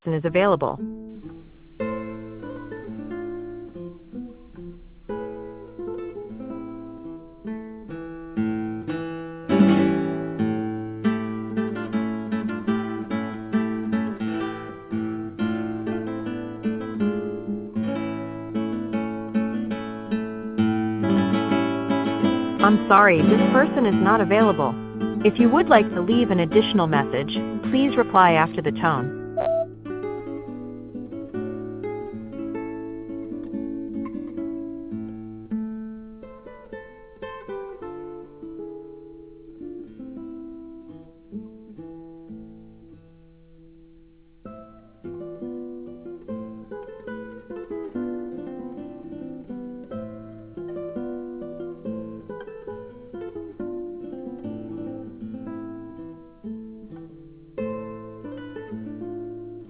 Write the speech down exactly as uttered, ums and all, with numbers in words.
is available. I'm sorry, this person is not available. If you would like to leave an additional message, please reply after the tone.